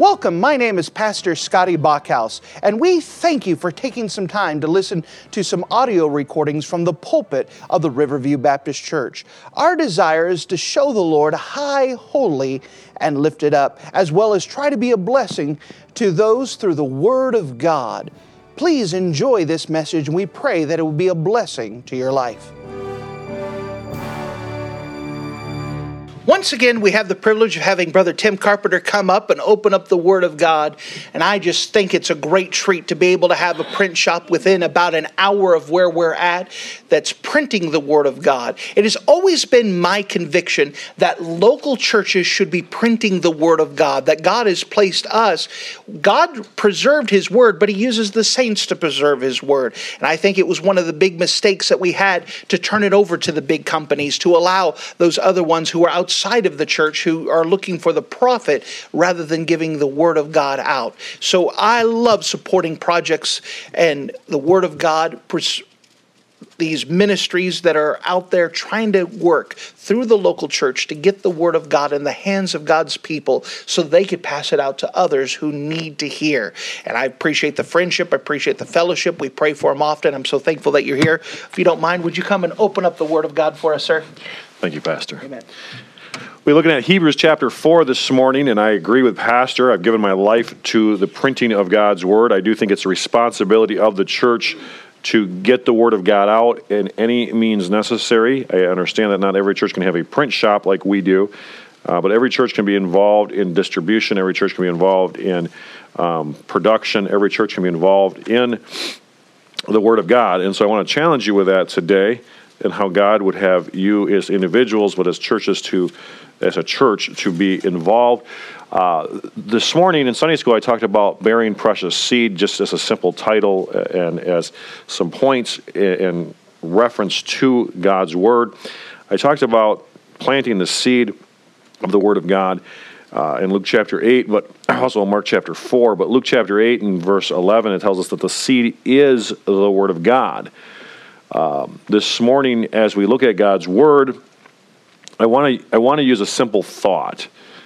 Welcome, my name is Pastor Scotty Bachhaus, and we thank you for taking some time to listen to some audio recordings from the pulpit of the Riverview Baptist Church. Our desire is to show the Lord high, holy, and lifted up, as well as try to be a blessing to those through the Word of God. Please enjoy this message, and we pray that it will be a blessing to your life. Once again, we have the privilege of having Brother Tim Carpenter come up and open up the Word of God. And I just think it's a great treat to be able to have a print shop within about an hour of where we're at that's printing the Word of God. It has always been my conviction that local churches should be printing the Word of God, that God has placed us. God preserved His Word, but He uses the saints to preserve His Word. And I think it was one of the big mistakes that we had to turn it over to the big companies, to allow those other ones who are outside of the church who are looking for the profit rather than giving the Word of God out. So I love supporting projects and the Word of God, these ministries that are out there trying to work through the local church to get the Word of God in the hands of God's people so they could pass it out to others who need to hear. And I appreciate the friendship. I appreciate the fellowship. We pray for them often. I'm so thankful that you're here. If you don't mind, would you come and open up the Word of God for us, sir? Thank you, Pastor. Amen. We're looking at Hebrews chapter 4 this morning, and I agree with Pastor. I've given my life to the printing of God's Word. I do think it's a responsibility of the church to get the Word of God out in any means necessary. I understand that not every church can have a print shop like we do, but every church can be involved in distribution. Every church can be involved in production. Every church can be involved in the Word of God. And so I want to challenge you with that today, and how God would have you as individuals, but as churches as a church to be involved. This morning in Sunday school, I talked about bearing precious seed, just as a simple title and as some points in reference to God's Word. I talked about planting the seed of the Word of God in Luke chapter 8, but also in Mark chapter 4. But Luke chapter 8 and verse 11, it tells us that the seed is the Word of God. This morning, as we look at God's Word, I want to use a simple thought.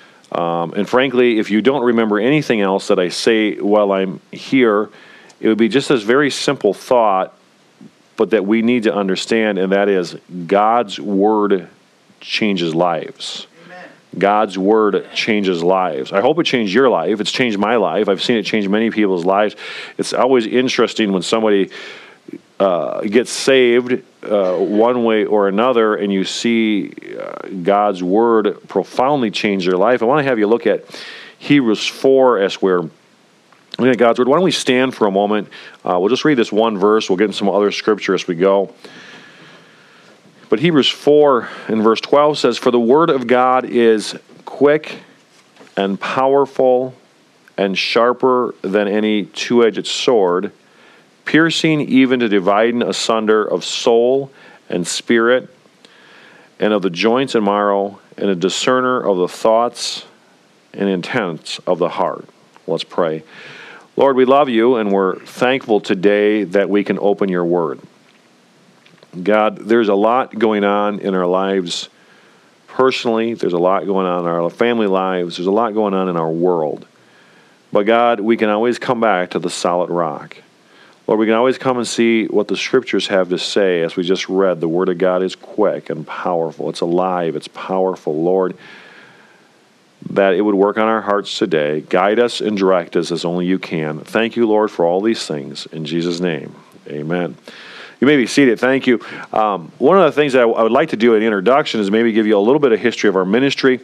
And frankly, if you don't remember anything else that I say while I'm here, it would be just this very simple thought, but that we need to understand, and that is God's Word changes lives. Amen. God's Word changes lives. I hope it changed your life. It's changed my life. I've seen it change many people's lives. It's always interesting when somebody gets saved one way or another, and you see God's Word profoundly change their life. I want to have you look at Hebrews 4 as we're looking at God's Word. Why don't we stand for a moment? We'll just read this one verse. We'll get into some other scripture as we go. But Hebrews 4 and verse 12 says, "For the Word of God is quick and powerful and sharper than any two-edged sword, piercing even to dividing asunder of soul and spirit, and of the joints and marrow, and a discerner of the thoughts and intents of the heart." Let's pray. Lord, we love you, and we're thankful today that we can open your Word. God, there's a lot going on in our lives personally. There's a lot going on in our family lives. There's a lot going on in our world. But God, we can always come back to the solid rock. Lord, we can always come and see what the Scriptures have to say. As we just read, the Word of God is quick and powerful. It's alive. It's powerful. Lord, that it would work on our hearts today. Guide us and direct us as only you can. Thank you, Lord, for all these things. In Jesus' name, amen. You may be seated. Thank you. One of the things that I would like to do in the introduction is maybe give you a little bit of history of our ministry.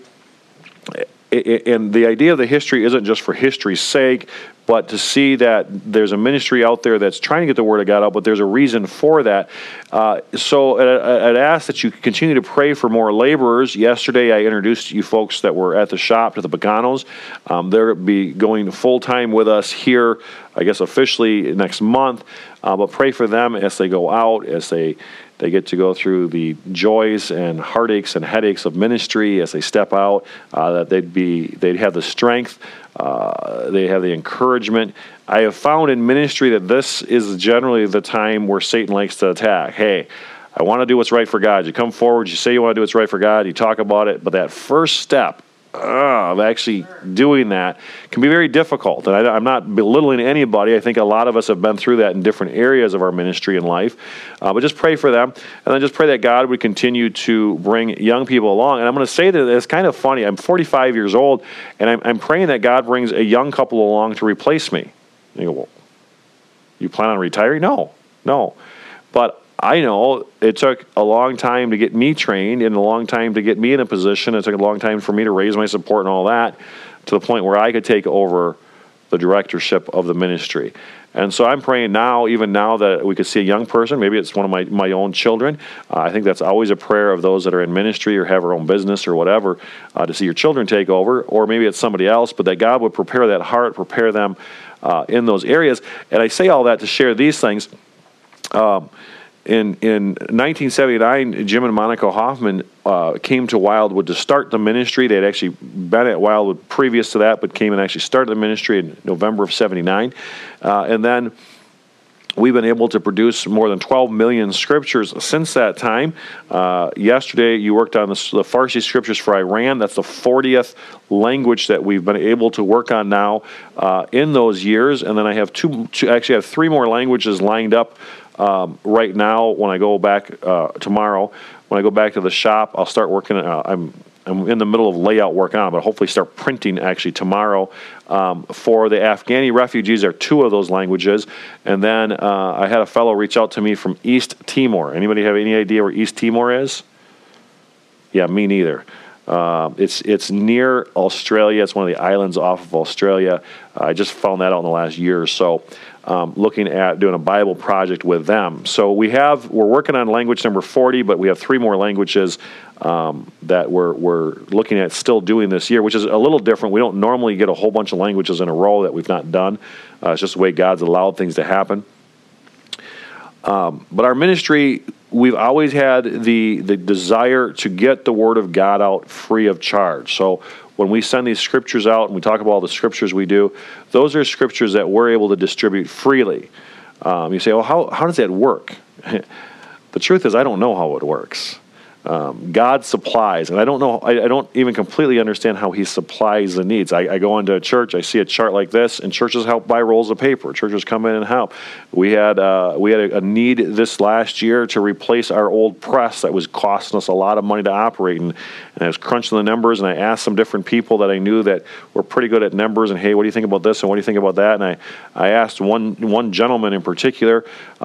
And the idea of the history isn't just for history's sake, but to see that there's a ministry out there that's trying to get the Word of God out, but there's a reason for that. So I'd ask that you continue to pray for more laborers. Yesterday, I introduced you folks that were at the shop to the Paganos. They'll be going full-time with us here, I guess officially next month. But pray for them as they go out, as they get to go through the joys and heartaches and headaches of ministry as they step out, that they'd have the strength, they have the encouragement. I have found in ministry that this is generally the time where Satan likes to attack. Hey, I want to do what's right for God. You come forward, you say you want to do what's right for God, you talk about it, but that first step of actually doing that can be very difficult. And I'm not belittling anybody. I think a lot of us have been through that in different areas of our ministry and life. But just pray for them. And then just pray that God would continue to bring young people along. And I'm going to say that it's kind of funny. I'm 45 years old, and I'm praying that God brings a young couple along to replace me. And you go, well, you plan on retiring? No. But I know it took a long time to get me trained and a long time to get me in a position. It took a long time for me to raise my support and all that to the point where I could take over the directorship of the ministry. And so I'm praying now, even now, that we could see a young person. Maybe it's one of my own children. I think that's always a prayer of those that are in ministry or have their own business or whatever, to see your children take over. Or maybe it's somebody else, but that God would prepare that heart, prepare them in those areas. And I say all that to share these things. In 1979, Jim and Monica Hoffman came to Wildwood to start the ministry. They had actually been at Wildwood previous to that, but came and actually started the ministry in November of 79. And then we've been able to produce more than 12 million scriptures since that time. Yesterday, you worked on the Farsi scriptures for Iran. That's the 40th language that we've been able to work on now in those years. And then I have actually have three more languages lined up right now. When I go back tomorrow, when I go back to the shop, I'll start working. I'm in the middle of layout work on, but hopefully start printing actually tomorrow. For the Afghani refugees, there are two of those languages. And then I had a fellow reach out to me from East Timor. Anybody have any idea where East Timor is? Yeah, me neither. It's near Australia. It's one of the islands off of Australia. I just found that out in the last year or so. Looking at doing a Bible project with them. So we're working on language number 40, but we have three more languages that we're looking at still doing this year, which is a little different. We don't normally get a whole bunch of languages in a row that we've not done. It's just the way God's allowed things to happen. But our ministry, we've always had the desire to get the Word of God out free of charge. So when we send these scriptures out and we talk about all the scriptures we do, those are scriptures that we're able to distribute freely. You say, well, how does that work? The truth is, I don't know how it works. God supplies, and I don't know. I don't even completely understand how He supplies the needs. I go into a church, I see a chart like this, and churches help buy rolls of paper. Churches come in and help. We had a need this last year to replace our old press that was costing us a lot of money to operate, and I was crunching the numbers, and I asked some different people that I knew that were pretty good at numbers, and hey, what do you think about this, and what do you think about that? And I asked one gentleman in particular,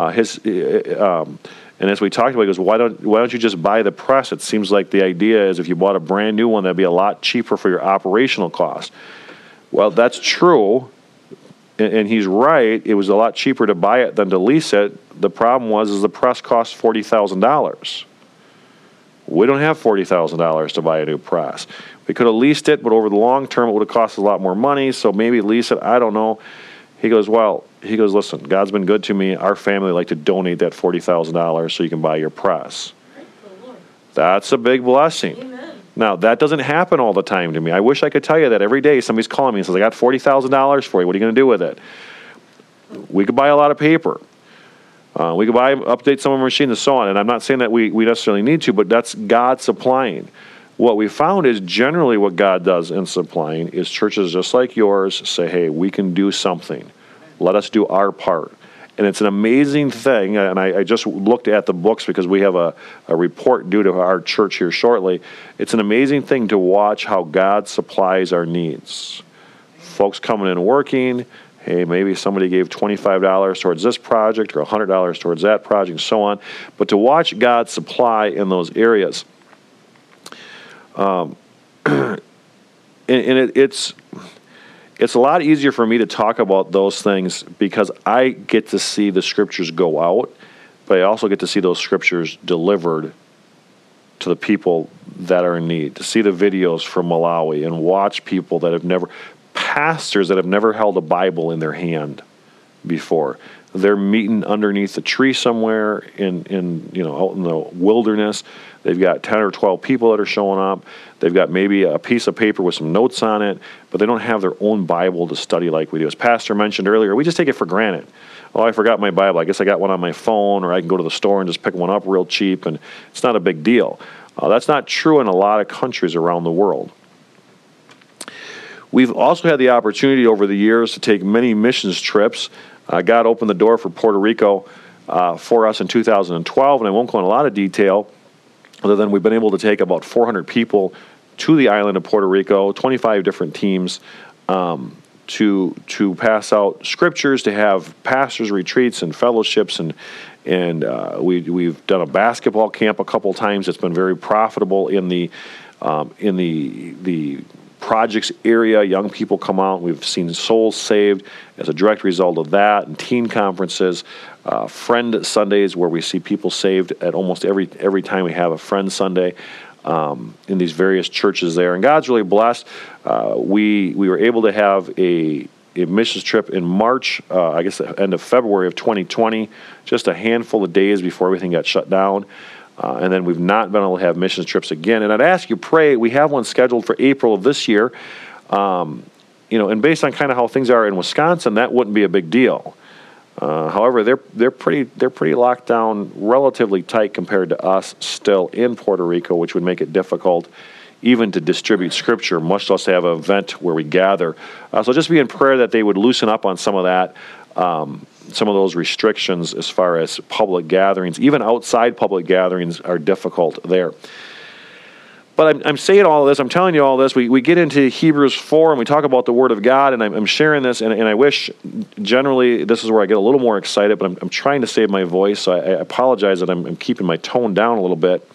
and as we talked about, he goes, why don't you just buy the press? It seems like the idea is if you bought a brand new one, that'd be a lot cheaper for your operational cost. Well, that's true, and he's right. It was a lot cheaper to buy it than to lease it. The problem was the press cost $40,000. We don't have $40,000 to buy a new press. We could have leased it, but over the long term, it would have cost a lot more money, so maybe lease it. I don't know. He goes, listen, God's been good to me. Our family like to donate that $40,000 so you can buy your press. That's a big blessing. Amen. Now, that doesn't happen all the time to me. I wish I could tell you that every day somebody's calling me and says, I got $40,000 for you. What are you going to do with it? We could buy a lot of paper. We could update some of our machines and so on. And I'm not saying that we necessarily need to, but that's God supplying. What we found is generally what God does in supplying is churches just like yours say, hey, we can do something. Let us do our part. And it's an amazing thing, and I just looked at the books because we have a report due to our church here shortly. It's an amazing thing to watch how God supplies our needs. Folks coming in working, hey, maybe somebody gave $25 towards this project or $100 towards that project and so on. But to watch God supply in those areas, it's a lot easier for me to talk about those things because I get to see the scriptures go out, but I also get to see those scriptures delivered to the people that are in need, to see the videos from Malawi and watch people that have pastors that have never held a Bible in their hand before. They're meeting underneath a tree somewhere out in the wilderness. They've got 10 or 12 people that are showing up. They've got maybe a piece of paper with some notes on it, but they don't have their own Bible to study like we do. As Pastor mentioned earlier, we just take it for granted. Oh, I forgot my Bible. I guess I got one on my phone, or I can go to the store and just pick one up real cheap, and it's not a big deal. That's not true in a lot of countries around the world. We've also had the opportunity over the years to take many missions trips. God opened the door for Puerto Rico for us in 2012, and I won't go into a lot of detail, other than we've been able to take about 400 people to the island of Puerto Rico, 25 different teams, to pass out scriptures, to have pastors' retreats and fellowships, and we've done a basketball camp a couple times. It's been very profitable in the projects area. Young people come out. We've seen souls saved as a direct result of that, and teen conferences, friend Sundays where we see people saved at almost every time we have a friend Sunday in these various churches there. And God's really blessed. We were able to have a missions trip in March, I guess the end of February of 2020, just a handful of days before everything got shut down. And then we've not been able to have missions trips again. And I'd ask you, pray. We have one scheduled for April of this year. And based on kind of how things are in Wisconsin, that wouldn't be a big deal. However, they're pretty locked down, relatively tight compared to us still in Puerto Rico, which would make it difficult even to distribute Scripture, much less to have an event where we gather. So just be in prayer that they would loosen up on some of that. Some of those restrictions as far as public gatherings, even outside public gatherings, are difficult there. But I'm saying all this, I'm telling you all this, we get into Hebrews 4 and we talk about the Word of God, and I'm sharing this, and I wish generally this is where I get a little more excited, but I'm trying to save my voice, so I apologize that I'm keeping my tone down a little bit.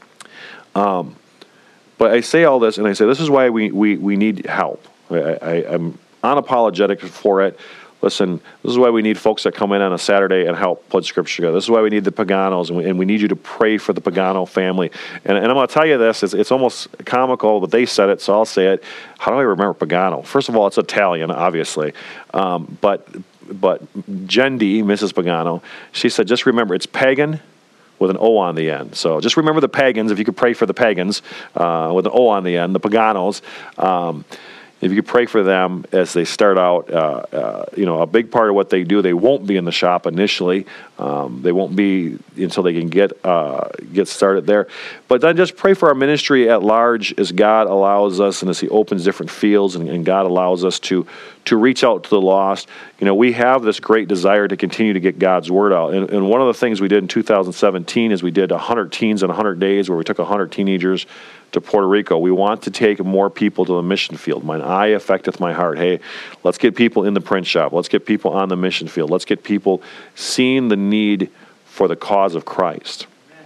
But I say all this, and I say this is why we need help. I'm unapologetic for it. Listen, this is why we need folks that come in on a Saturday and help put Scripture together. This is why we need the Paganos, and we need you to pray for the Pagano family. And I'm going to tell you this, it's almost comical, but they said it, so I'll say it. How do I remember Pagano? First of all, it's Italian, obviously. But Jendi, Mrs. Pagano, she said, just remember, it's pagan with an O on the end. So just remember the pagans, if you could pray for the pagans with an O on the end, the Paganos. If you could pray for them as they start out, a big part of what they do, they won't be in the shop initially. They won't be until they can get started there. But then just pray for our ministry at large as God allows us and as He opens different fields and God allows us to reach out to the lost. We have this great desire to continue to get God's Word out. And one of the things we did in 2017 is we did 100 teens in 100 days where we took 100 teenagers to Puerto Rico. We want to take more people to the mission field. Mine eye affecteth my heart. Hey, let's get people in the print shop. Let's get people on the mission field. Let's get people seeing the need for the cause of Christ.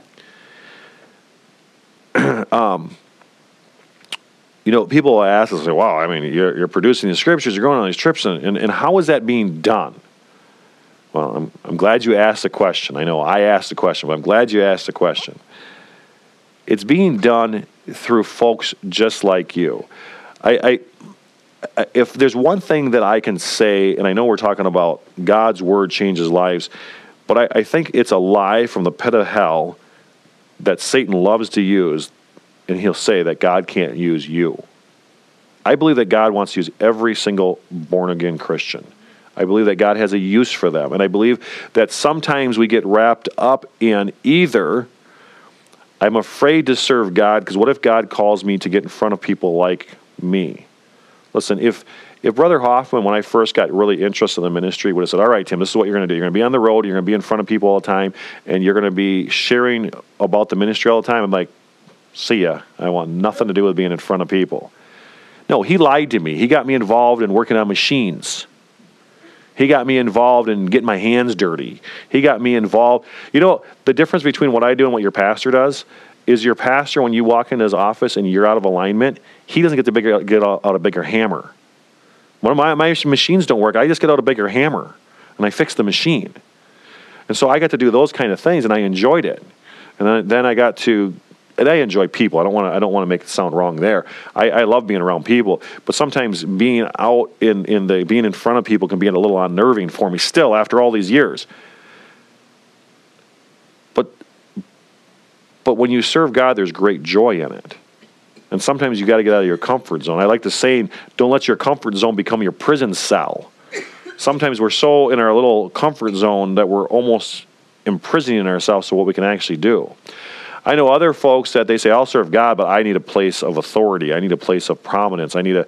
People ask us, wow, I mean, you're producing these scriptures, you're going on these trips, and how is that being done? Well, I'm glad you asked the question. I know I asked the question, but I'm glad you asked the question. It's being done through folks just like you. If there's one thing that I can say, and I know we're talking about God's Word changes lives, but I think it's a lie from the pit of hell that Satan loves to use, and he'll say that God can't use you. I believe that God wants to use every single born-again Christian. I believe that God has a use for them, and I believe that sometimes we get wrapped up in either I'm afraid to serve God because what if God calls me to get in front of people like me? Listen, if Brother Hoffman, when I first got really interested in the ministry, would have said, all right, Tim, this is what you're going to do. You're going to be on the road, you're going to be in front of people all the time, and you're going to be sharing about the ministry all the time. I'm like, see ya. I want nothing to do with being in front of people. No, he lied to me. He got me involved in working on machines. He got me involved in getting my hands dirty. He got me involved. The difference between what I do and what your pastor does is your pastor, when you walk into his office and you're out of alignment, he doesn't get out a bigger hammer. One of my machines don't work. I just get out a bigger hammer, and I fix the machine. And so I got to do those kind of things, and I enjoyed it. And then I got to... And I enjoy people. I don't want to make it sound wrong there. I love being around people, but sometimes being out being in front of people can be a little unnerving for me still after all these years. But when you serve God, there's great joy in it. And sometimes you got to get out of your comfort zone. I like the saying, don't let your comfort zone become your prison cell. Sometimes we're so in our little comfort zone that we're almost imprisoning ourselves to what we can actually do. I know other folks that they say, I'll serve God, but I need a place of authority. I need a place of prominence. I need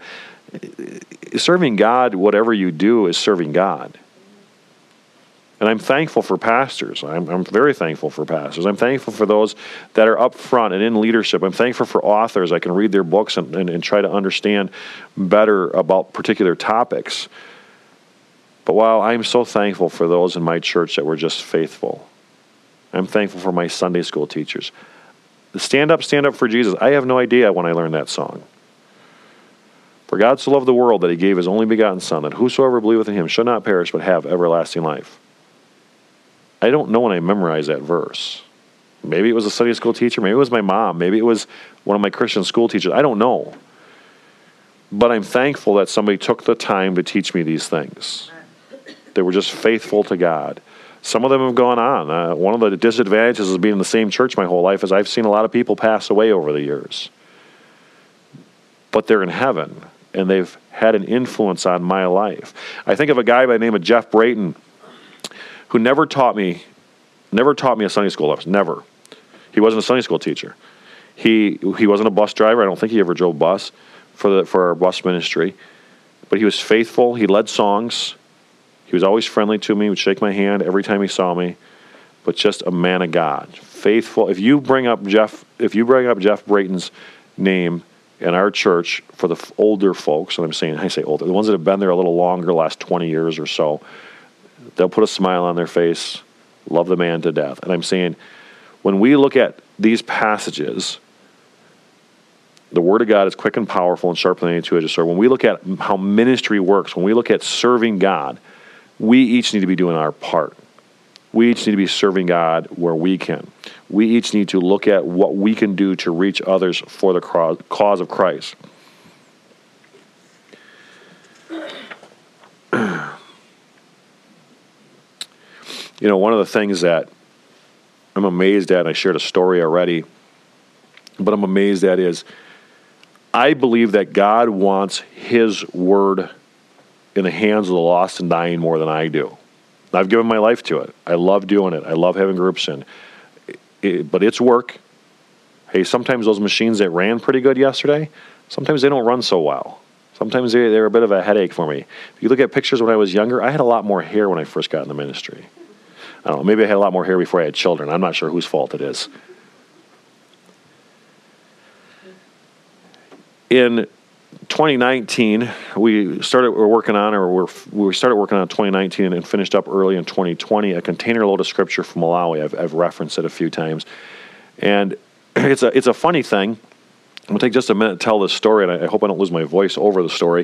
Serving God, whatever you do, is serving God. And I'm thankful for pastors. I'm very thankful for pastors. I'm thankful for those that are up front and in leadership. I'm thankful for authors. I can read their books and try to understand better about particular topics. But while I'm so thankful for those in my church that were just faithful, I'm thankful for my Sunday school teachers. Stand up for Jesus. I have no idea when I learned that song. For God so loved the world that he gave his only begotten Son, that whosoever believeth in him shall not perish but have everlasting life. I don't know when I memorized that verse. Maybe it was a Sunday school teacher. Maybe it was my mom. Maybe it was one of my Christian school teachers. I don't know. But I'm thankful that somebody took the time to teach me these things. They were just faithful to God. Some of them have gone on. One of the disadvantages of being in the same church my whole life is I've seen a lot of people pass away over the years. But they're in heaven, and they've had an influence on my life. I think of a guy by the name of Jeff Brayton, who never taught me a Sunday school lesson. Never. He wasn't a Sunday school teacher. He wasn't a bus driver. I don't think he ever drove bus for our bus ministry. But he was faithful. He led songs. He was always friendly to me. He would shake my hand every time he saw me. But just a man of God, faithful. If you bring up Jeff Brayton's name in our church for the older folks, and I say older, the ones that have been there a little longer, the last 20 years or so, they'll put a smile on their face, love the man to death. And I'm saying, when we look at these passages, the Word of God is quick and powerful and sharper than any two-edged sword. When we look at how ministry works, when we look at serving God, we each need to be doing our part. We each need to be serving God where we can. We each need to look at what we can do to reach others for the cause of Christ. One of the things that I'm amazed at, and I shared a story already, but I'm amazed at is I believe that God wants his word in the hands of the lost and dying more than I do. I've given my life to it. I love doing it. I love having groups in. But it's work. Hey, sometimes those machines that ran pretty good yesterday, sometimes they don't run so well. Sometimes they're a bit of a headache for me. If you look at pictures when I was younger, I had a lot more hair when I first got in the ministry. I don't know, maybe I had a lot more hair before I had children. I'm not sure whose fault it is. In 2019, we started working on 2019 and finished up early in 2020, a container load of scripture from Malawi. I've referenced it a few times. And it's a funny thing. I'm going to take just a minute to tell this story, and I hope I don't lose my voice over the story.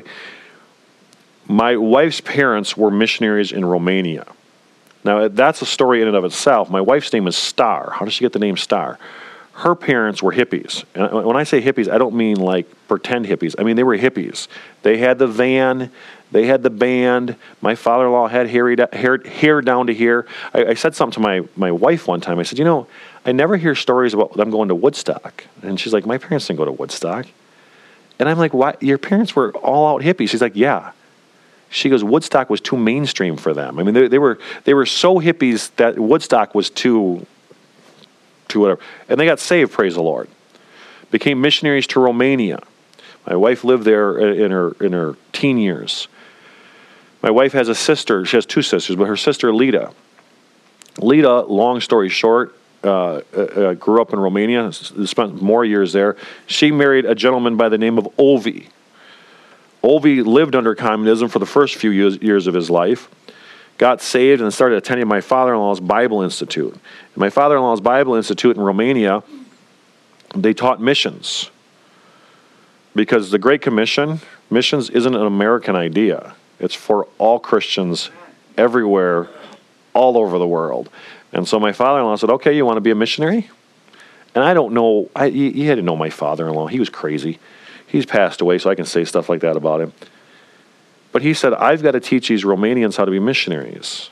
My wife's parents were missionaries in Romania. Now, that's a story in and of itself. My wife's name is Star. How does she get the name Star? Her parents were hippies. And when I say hippies, I don't mean like pretend hippies. I mean, they were hippies. They had the van. They had the band. My father-in-law had hair down to here. I said something to my wife one time. I said, I never hear stories about them going to Woodstock. And she's like, my parents didn't go to Woodstock. And I'm like, why? Your parents were all out hippies. She's like, yeah. She goes, Woodstock was too mainstream for them. I mean, they were so hippies that Woodstock was too whatever. And they got saved, praise the Lord. Became missionaries to Romania. My wife lived there in her teen years. My wife has a sister. She has two sisters, but her sister, Lita. Lita, long story short, grew up in Romania, spent more years there. She married a gentleman by the name of Olvi. Olvi lived under communism for the first few years of his life, got saved, and started attending my father-in-law's Bible Institute. In my father-in-law's Bible Institute in Romania, they taught missions. Because the Great Commission, missions isn't an American idea. It's for all Christians everywhere, all over the world. And so my father-in-law said, okay, you want to be a missionary? And I don't know, you had to know my father-in-law. He was crazy. He's passed away, so I can say stuff like that about him. But he said, I've got to teach these Romanians how to be missionaries.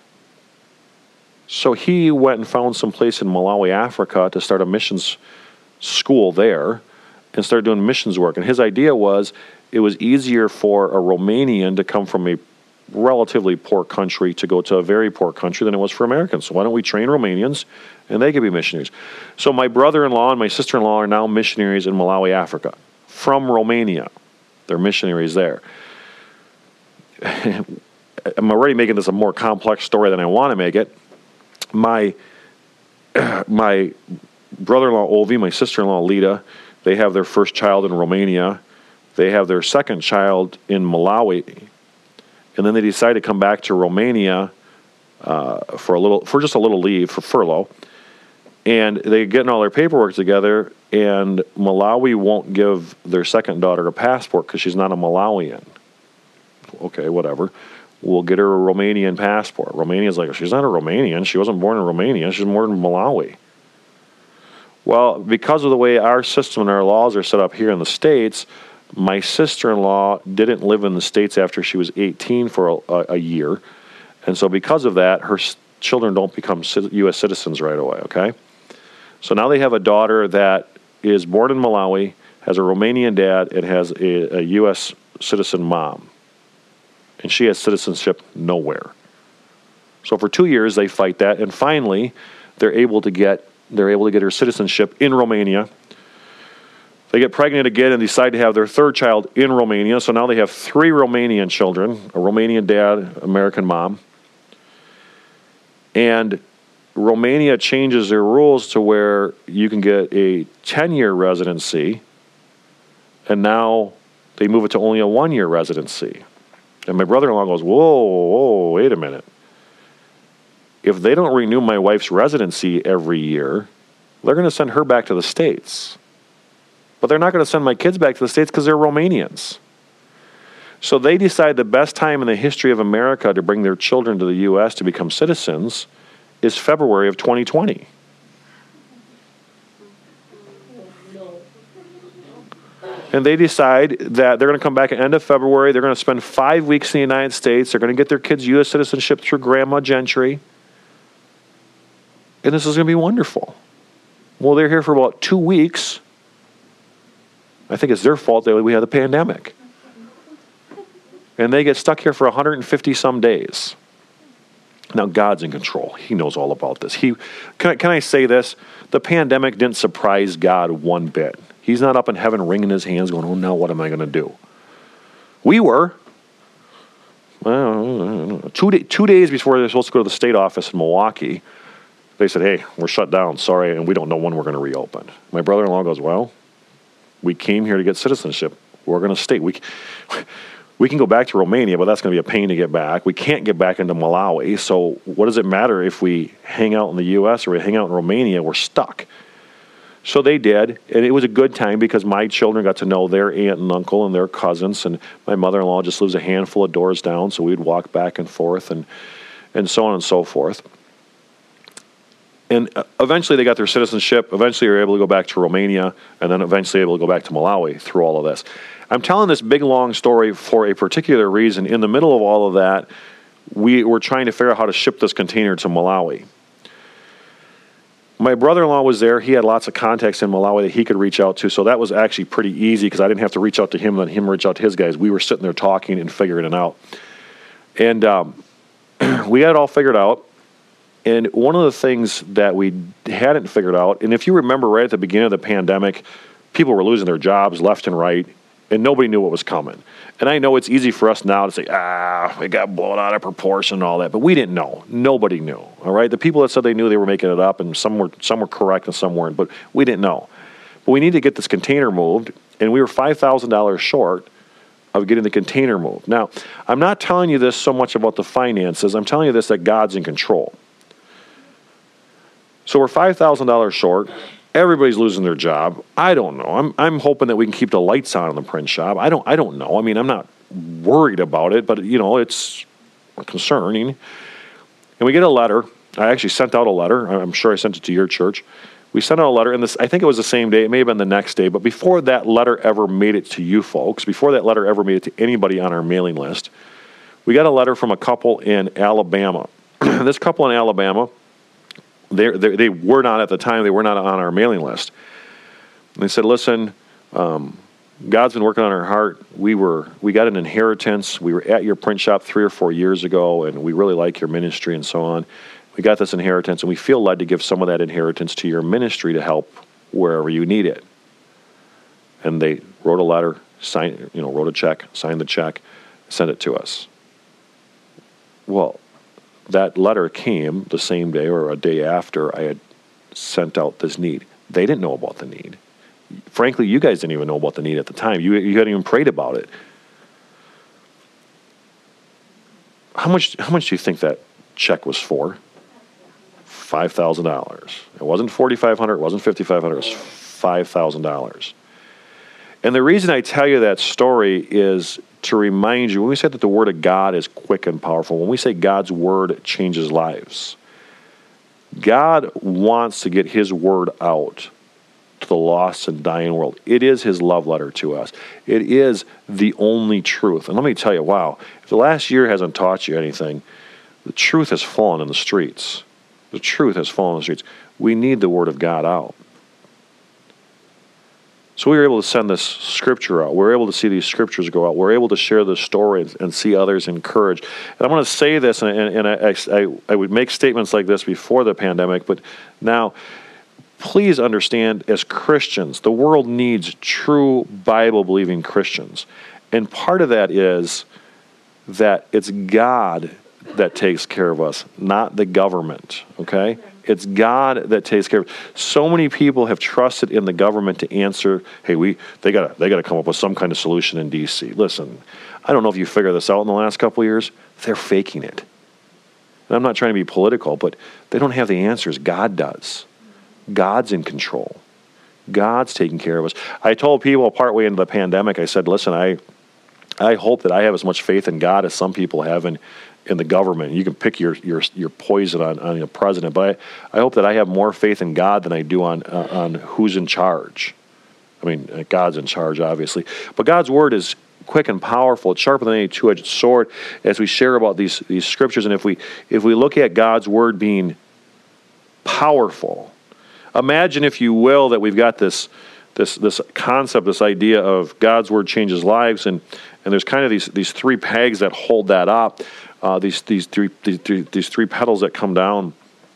So he went and found some place in Malawi, Africa, to start a missions school there and start doing missions work. And his idea was it was easier for a Romanian to come from a relatively poor country to go to a very poor country than it was for Americans. So why don't we train Romanians and they could be missionaries? So my brother-in-law and my sister-in-law are now missionaries in Malawi, Africa, from Romania. They're missionaries there. I'm already making this a more complex story than I want to make it. My brother-in-law, Ovi, my sister-in-law, Lita, they have their first child in Romania. They have their second child in Malawi. And then they decide to come back to Romania for just a little leave, for furlough. And they're getting all their paperwork together, and Malawi won't give their second daughter a passport because she's not a Malawian. Okay, whatever. We'll get her a Romanian passport. Romania's like, she's not a Romanian. She wasn't born in Romania. She's born in Malawi. Well, because of the way our system and our laws are set up here in the States, my sister-in-law didn't live in the States after she was 18 for a year. And so because of that, her children don't become U.S. citizens right away, okay? So now they have a daughter that is born in Malawi, has a Romanian dad, and has a U.S. citizen mom. And she has citizenship nowhere. So for 2 years, they fight that, and finally, they're able to get her citizenship in Romania. They get pregnant again and decide to have their third child in Romania. So now they have 3 Romanian children, a Romanian dad, American mom. And Romania changes their rules to where you can get a 10-year residency, and now they move it to only a 1-year residency. And my brother-in-law goes, whoa, wait a minute. If they don't renew my wife's residency every year, they're going to send her back to the States. But they're not going to send my kids back to the States because they're Romanians. So they decide the best time in the history of America to bring their children to the U.S. to become citizens is February of 2020. And they decide that they're going to come back at the end of February. They're going to spend 5 weeks in the United States. They're going to get their kids U.S. citizenship through Grandma Gentry. And this is going to be wonderful. Well, they're here for about 2 weeks. I think it's their fault that we had the pandemic. And they get stuck here for 150 some days. Now, God's in control. He knows all about this. Can I say this? The pandemic didn't surprise God one bit. He's not up in heaven wringing his hands going, oh, now what am I going to do? We were. Well, 2 days before they were supposed to go to the state office in Milwaukee, they said, hey, we're shut down, sorry, and we don't know when we're going to reopen. My brother-in-law goes, well, we came here to get citizenship. We're going to stay. We can go back to Romania, but that's going to be a pain to get back. We can't get back into Malawi, so what does it matter if we hang out in the U.S. or we hang out in Romania? We're stuck. So they did, and it was a good time because my children got to know their aunt and uncle and their cousins, and my mother-in-law just lives a handful of doors down, so we'd walk back and forth and so on and so forth. And eventually they got their citizenship. Eventually they were able to go back to Romania, and then eventually able to go back to Malawi through all of this. I'm telling this big, long story for a particular reason. In the middle of all of that, we were trying to figure out how to ship this container to Malawi. My brother-in-law was there. He had lots of contacts in Malawi that he could reach out to, so that was actually pretty easy because I didn't have to reach out to him and then him reach out to his guys. We were sitting there talking and figuring it out. And we had it all figured out. And one of the things that we hadn't figured out, and if you remember right at the beginning of the pandemic, people were losing their jobs left and right, and nobody knew what was coming. And I know it's easy for us now to say, it got blown out of proportion and all that, but we didn't know. Nobody knew, all right? The people that said they knew, they were making it up, and some were correct and some weren't, but we didn't know. But we need to get this container moved, and we were $5,000 short of getting the container moved. Now, I'm not telling you this so much about the finances. I'm telling you this that God's in control. So we're $5,000 short. Everybody's losing their job. I don't know. I'm hoping that we can keep the lights on in the print shop. I don't know. I mean, I'm not worried about it, but it's concerning. And we get a letter. I actually sent out a letter. I'm sure I sent it to your church. We sent out a letter, and I think it was the same day. It may have been the next day, but before that letter ever made it to you folks, before that letter ever made it to anybody on our mailing list, we got a letter from a couple in Alabama. This couple in Alabama, they were not at the time, they were not on our mailing list. And they said, listen, God's been working on our heart. We got an inheritance. We were at your print shop 3 or 4 years ago, and we really like your ministry and so on. We got this inheritance, and we feel led to give some of that inheritance to your ministry to help wherever you need it. And they wrote a letter, wrote a check, signed the check, sent it to us. Well, that letter came the same day or a day after I had sent out this need. They didn't know about the need. Frankly, you guys didn't even know about the need at the time. You hadn't even prayed about it. How much do you think that check was for? $5,000. It wasn't $4,500. It wasn't $5,500. It was $5,000. And the reason I tell you that story is to remind you, when we say that the Word of God is quick and powerful, when we say God's Word changes lives, God wants to get His Word out to the lost and dying world. It is His love letter to us. It is the only truth. And let me tell you, wow, if the last year hasn't taught you anything, the truth has fallen in the streets. The truth has fallen in the streets. We need the Word of God out. So we were able to send this scripture out. We were able to see these scriptures go out. We were able to share this story and see others encouraged. And I want to say this, and I would make statements like this before the pandemic, but now, please understand, as Christians, the world needs true Bible-believing Christians. And part of that is that it's God that takes care of us, not the government, okay? It's God that takes care of it. So many people have trusted in the government to answer, hey, they gotta come up with some kind of solution in D.C. Listen, I don't know if you figured this out in the last couple of years. They're faking it. And I'm not trying to be political, but they don't have the answers. God does. God's in control. God's taking care of us. I told people partway into the pandemic, I said, listen, I hope that I have as much faith in God as some people have in the government. You can pick your poison on your president, but I hope that I have more faith in God than I do on who's in charge. I mean, God's in charge, obviously. But God's Word is quick and powerful. It's sharper than any two-edged sword. As we share about these scriptures, and if we look at God's Word being powerful, imagine, if you will, that we've got this concept, this idea of God's Word changes lives, and there's kind of these three pegs that hold that up. These three petals that come down.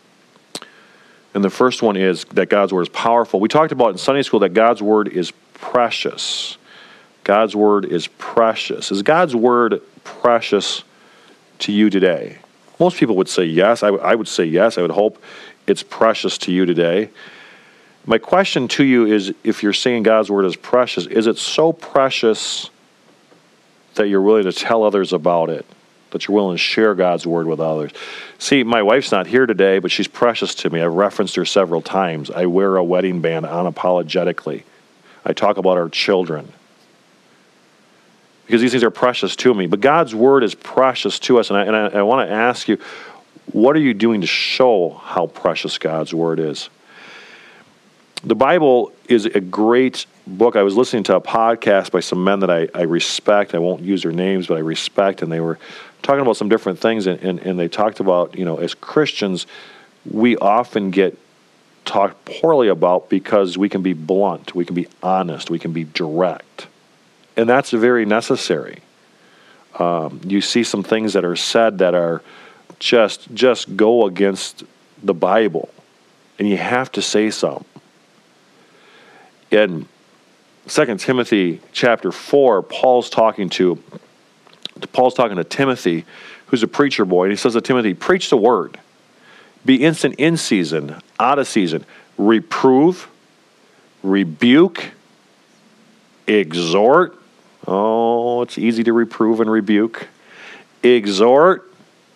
And the first one is that God's Word is powerful. We talked about in Sunday school that God's Word is precious. God's Word is precious. Is God's Word precious to you today? Most people would say yes. I would say yes. I would hope it's precious to you today. My question to you is, if you're saying God's Word is precious, is it so precious that you're willing to tell others about it? That you're willing to share God's Word with others? See, my wife's not here today, but she's precious to me. I've referenced her several times. I wear a wedding band unapologetically. I talk about our children, because these things are precious to me. But God's Word is precious to us, and I want to ask you, what are you doing to show how precious God's Word is? The Bible is a great book. I was listening to a podcast by some men that I respect. I won't use their names, but I respect, and they were talking about some different things, and they talked about, as Christians, we often get talked poorly about because we can be blunt, we can be honest, we can be direct. And that's very necessary. You see some things that are said that are just go against the Bible, and you have to say something. In 2 Timothy chapter 4, Paul's talking to Timothy, who's a preacher boy, and he says to Timothy, preach the word. Be instant in season, out of season. Reprove, rebuke, exhort. Oh, it's easy to reprove and rebuke. Exhort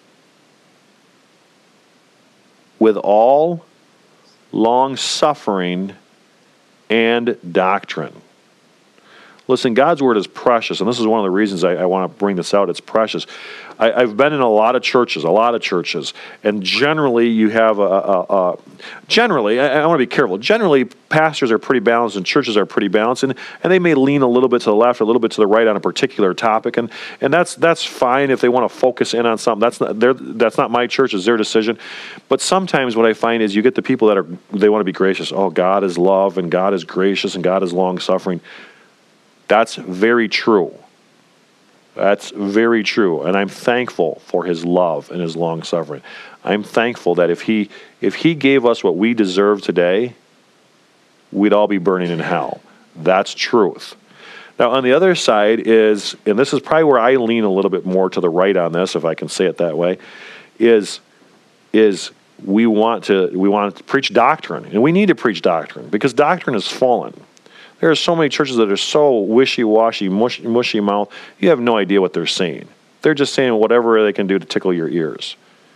with all long-suffering and doctrine. Listen, God's Word is precious, and this is one of the reasons I want to bring this out. It's precious. I've been in a lot of churches, and generally you have generally, I want to be careful, generally pastors are pretty balanced and churches are pretty balanced, and they may lean a little bit to the left or a little bit to the right on a particular topic, and that's fine if they want to focus in on something. That's not my church, it's their decision. But sometimes what I find is you get the people they want to be gracious. Oh, God is love, and God is gracious, and God is long-suffering. That's very true. That's very true. And I'm thankful for His love and His long-suffering. I'm thankful that if he gave us what we deserve today, we'd all be burning in hell. That's truth. Now, on the other side is, and this is probably where I lean a little bit more to the right on this, if I can say it that way, is we want to preach doctrine, and we need to preach doctrine because doctrine is fallen. There are so many churches that are so wishy-washy, mushy mouth. You have no idea what they're saying. They're just saying whatever they can do to tickle your ears.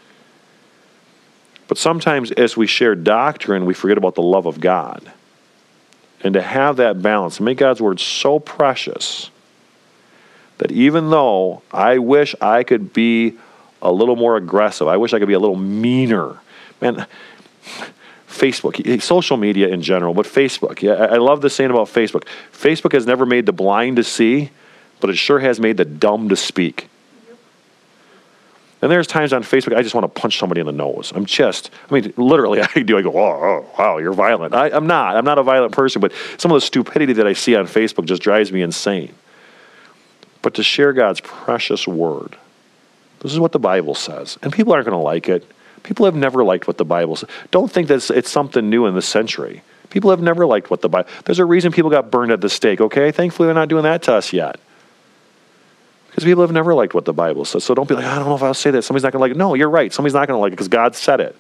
But sometimes as we share doctrine, we forget about the love of God. And to have that balance, and make God's word so precious that even though I wish I could be a little more aggressive, I wish I could be a little meaner. Man, Facebook, social media in general, but Facebook. Yeah, I love the saying about Facebook. Facebook has never made the blind to see, but it sure has made the dumb to speak. And there's times on Facebook I just want to punch somebody in the nose. Literally I do. I go, oh wow, you're violent. I'm not a violent person, but some of the stupidity that I see on Facebook just drives me insane. But to share God's precious word, this is what the Bible says. And people aren't going to like it. People have never liked what the Bible says. Don't think that it's something new in this century. People have never liked what the Bible... There's a reason people got burned at the stake, okay? Thankfully, they're not doing that to us yet. Because people have never liked what the Bible says. So don't be like, I don't know if I'll say that. Somebody's not going to like it. No, you're right. Somebody's not going to like it because God said it.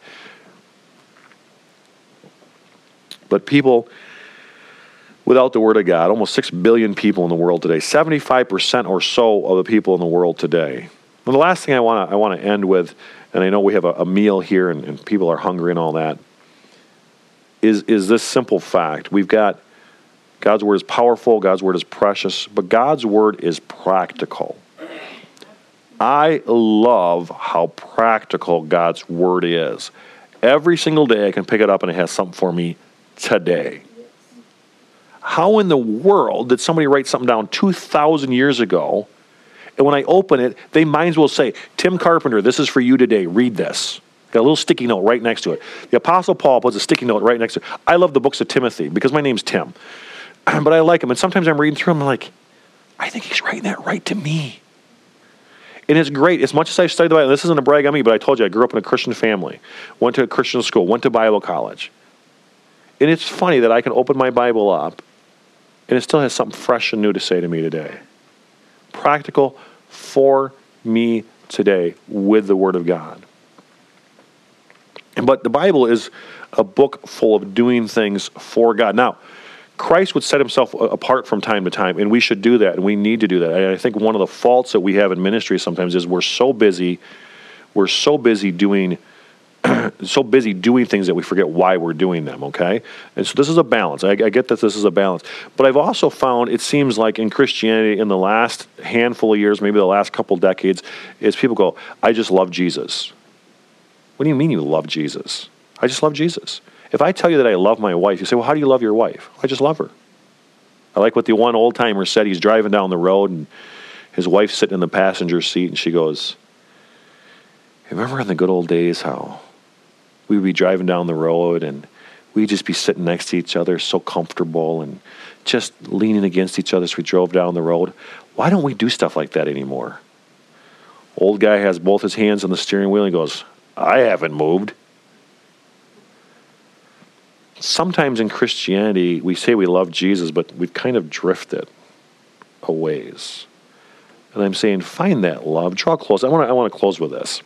But people, without the Word of God, almost 6 billion people in the world today, 75% or so of the people in the world today. And the last thing I want to end with, and I know we have a meal here and people are hungry and all that, is this simple fact. We've got God's word is powerful, God's word is precious, but God's word is practical. I love how practical God's word is. Every single day I can pick it up and it has something for me today. How in the world did somebody write something down 2,000 years ago, and when I open it, they might as well say, Tim Carpenter, this is for you today. Read this. Got a little sticky note right next to it. The Apostle Paul puts a sticky note right next to it. I love the books of Timothy because my name's Tim. But I like them. And sometimes I'm reading through them and I'm like, I think he's writing that right to me. And it's great. As much as I've studied the Bible, this isn't a brag on me, but I told you I grew up in a Christian family, went to a Christian school, went to Bible college. And it's funny that I can open my Bible up and it still has something fresh and new to say to me today. Practical for me today with the Word of God. But the Bible is a book full of doing things for God. Now, Christ would set himself apart from time to time, and we should do that, and we need to do that. I think one of the faults that we have in ministry sometimes is we're so busy doing things that we forget why we're doing them, okay? And so this is a balance. I get that this is a balance. But I've also found, it seems like in Christianity in the last handful of years, maybe the last couple decades, is people go, I just love Jesus. What do you mean you love Jesus? I just love Jesus. If I tell you that I love my wife, you say, well, how do you love your wife? I just love her. I like what the one old-timer said. He's driving down the road, and his wife's sitting in the passenger seat, and she goes, remember in the good old days how we would be driving down the road and we'd just be sitting next to each other so comfortable and just leaning against each other as we drove down the road. Why don't we do stuff like that anymore? Old guy has both his hands on the steering wheel and goes, I haven't moved. Sometimes in Christianity, we say we love Jesus, but we've kind of drifted a ways. And I'm saying, find that love. Draw close. I want to close with this.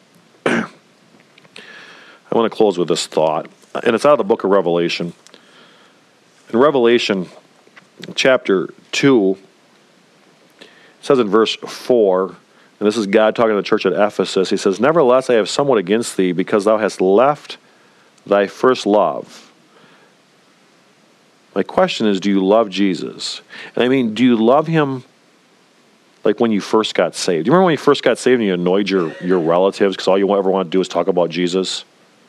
I want to close with this thought, and it's out of the book of Revelation. In Revelation chapter 2, it says in verse 4, and this is God talking to the church at Ephesus, he says, nevertheless, I have somewhat against thee, because thou hast left thy first love. My question is, do you love Jesus? And I mean, do you love him like when you first got saved? Do you remember when you first got saved and you annoyed your relatives because all you ever want to do is talk about Jesus?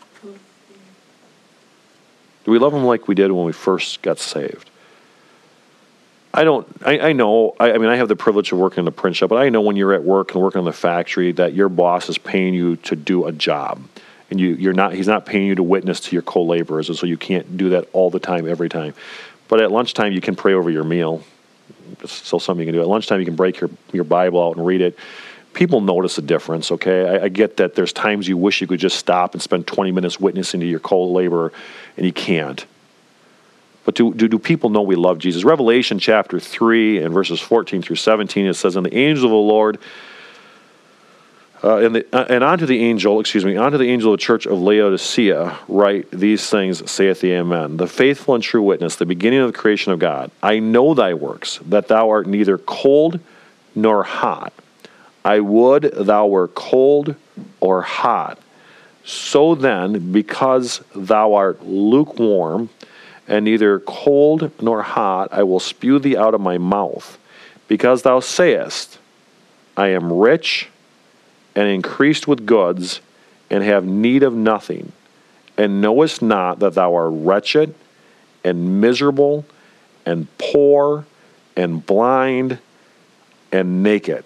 Do we love him like we did when we first got saved? I know, I mean, I have the privilege of working in a print shop, but I know when you're at work and working in the factory that your boss is paying you to do a job. And he's not paying you to witness to your co-laborers, and so you can't do that all the time, every time. But at lunchtime, you can pray over your meal. It's still something you can do. At lunchtime, you can break your Bible out and read it. People notice a difference, okay? I get that there's times you wish you could just stop and spend 20 minutes witnessing to your co-laborer, and you can't. But do people know we love Jesus? Revelation chapter 3 and verses 14 through 17, it says, "And the angel of the Lord, and unto the angel of the church of Laodicea, write these things, saith the Amen, the faithful and true witness, the beginning of the creation of God. I know thy works, that thou art neither cold nor hot. I would thou were cold or hot. So then, because thou art lukewarm, and neither cold nor hot, I will spew thee out of my mouth. Because thou sayest, I am rich and increased with goods, and have need of nothing, and knowest not that thou art wretched, and miserable, and poor, and blind, and naked."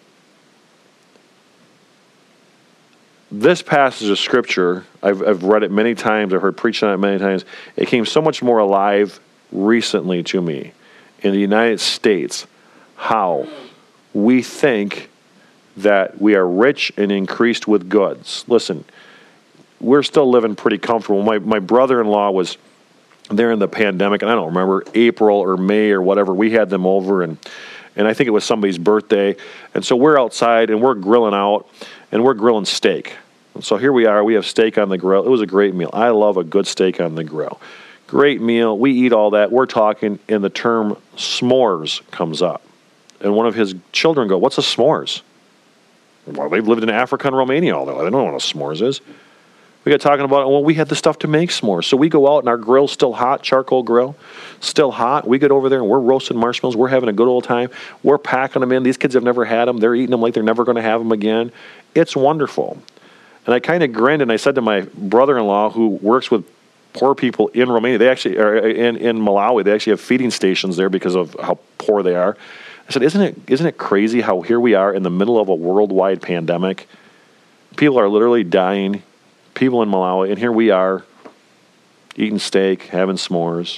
This passage of Scripture, I've read it many times, I've heard preached on it many times. It came so much more alive recently to me in the United States, how we think that we are rich and increased with goods. Listen, we're still living pretty comfortable. My brother-in-law was there in the pandemic, and I don't remember, April or May or whatever. We had them over, and I think it was somebody's birthday. And so we're outside, and we're grilling out, and we're grilling steak. And so here we are. We have steak on the grill. It was a great meal. I love a good steak on the grill. Great meal. We eat all that. We're talking, and the term s'mores comes up. And one of his children go, "What's a s'mores?" Well, they've lived in Africa and Romania all their life. They don't know what a s'mores is. We got talking about, well, we had the stuff to make s'mores. So we go out, and our grill's still hot, charcoal grill, still hot. We get over there, and we're roasting marshmallows. We're having a good old time. We're packing them in. These kids have never had them. They're eating them like they're never going to have them again. It's wonderful. And I kind of grinned, and I said to my brother-in-law, who works with poor people in Romania, they actually are in Malawi. They actually have feeding stations there because of how poor they are. I said, isn't it crazy how here we are in the middle of a worldwide pandemic? People are literally dying, people in Malawi, and here we are eating steak, having s'mores.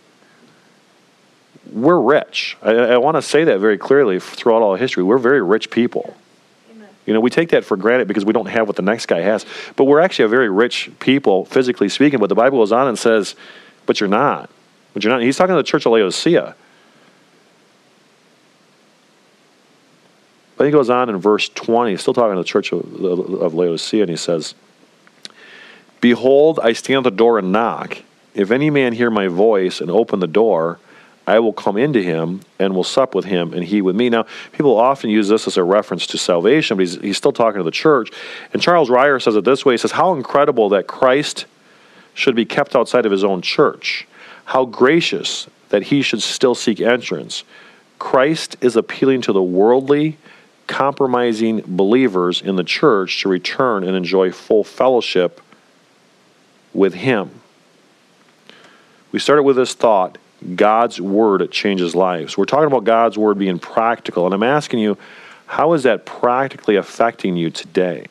We're rich. I want to say that very clearly throughout all of history. We're very rich people. Amen. You know, we take that for granted because we don't have what the next guy has. But we're actually a very rich people, physically speaking. But the Bible goes on and says, but you're not. But you're not. He's talking to the church of Laodicea. But he goes on in verse 20, he's still talking to the church of Laodicea, and he says, "Behold, I stand at the door and knock. If any man hear my voice and open the door, I will come into him and will sup with him and he with me." Now, people often use this as a reference to salvation, but he's still talking to the church. And Charles Ryer says it this way. He says, "How incredible that Christ should be kept outside of his own church. How gracious that he should still seek entrance. Christ is appealing to the worldly, compromising believers in the church to return and enjoy full fellowship with him." We started with this thought, God's word changes lives. We're talking about God's word being practical, and I'm asking you, how is that practically affecting you today?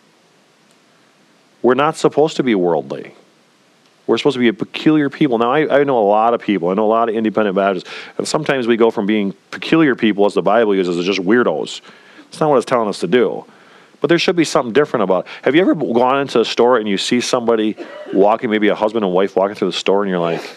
We're not supposed to be worldly. We're supposed to be a peculiar people. Now, I know a lot of people. I know a lot of independent Baptists. And sometimes we go from being peculiar people, as the Bible uses, to just weirdos. That's not what it's telling us to do. But there should be something different about it. Have you ever gone into a store and you see somebody walking, maybe a husband and wife walking through the store, and you're like,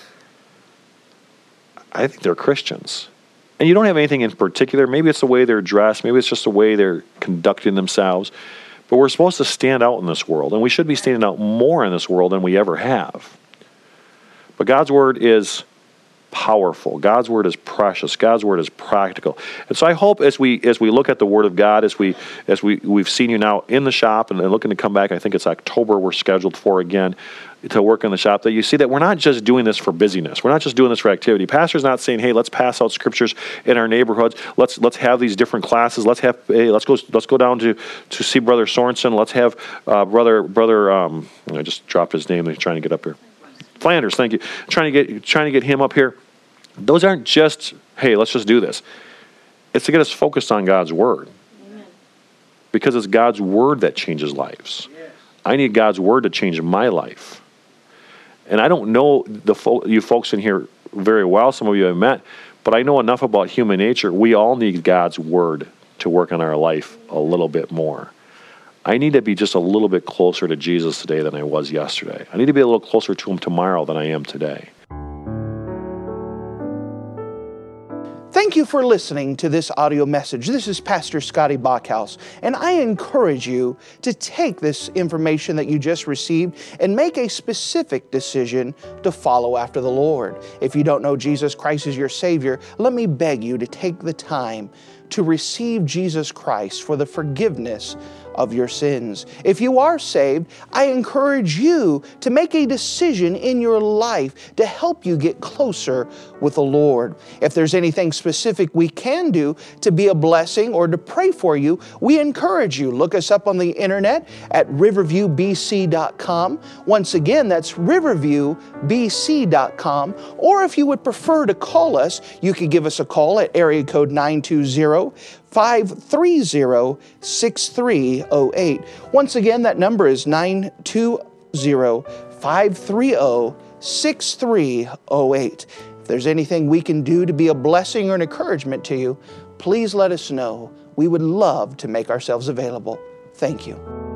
I think they're Christians. And you don't have anything in particular. Maybe it's the way they're dressed. Maybe it's just the way they're conducting themselves. But we're supposed to stand out in this world. And we should be standing out more in this world than we ever have. But God's word is powerful. God's word is precious. God's word is practical. And so I hope as we look at the word of God, as we've seen you now in the shop and looking to come back, I think it's October we're scheduled for again to work in the shop, that you see that we're not just doing this for busyness. We're not just doing this for activity. Pastor's not saying, hey, let's pass out scriptures in our neighborhoods. Let's have these different classes. Let's go down to see Brother Sorensen. Let's have brother I just dropped his name. He's trying to get up here. Flanders, thank you. Trying to get him up here. Those aren't just, hey, let's just do this. It's to get us focused on God's word. Amen. Because it's God's word that changes lives. Yes. I need God's word to change my life. And I don't know you folks in here very well. Some of you I've met, but I know enough about human nature. We all need God's word to work in our life a little bit more. I need to be just a little bit closer to Jesus today than I was yesterday. I need to be a little closer to him tomorrow than I am today. Thank you for listening to this audio message. This is Pastor Scotty Bachhaus, and I encourage you to take this information that you just received and make a specific decision to follow after the Lord. If you don't know Jesus Christ as your Savior, let me beg you to take the time to receive Jesus Christ for the forgiveness of your sins. If you are saved, I encourage you to make a decision in your life to help you get closer with the Lord. If there's anything specific we can do to be a blessing or to pray for you, we encourage you. Look us up on the internet at riverviewbc.com. Once again, that's riverviewbc.com. Or if you would prefer to call us, you could give us a call at area code 920-530-6308. Once again, that number is 920-530-6308. If there's anything we can do to be a blessing or an encouragement to you, please let us know. We would love to make ourselves available. Thank you.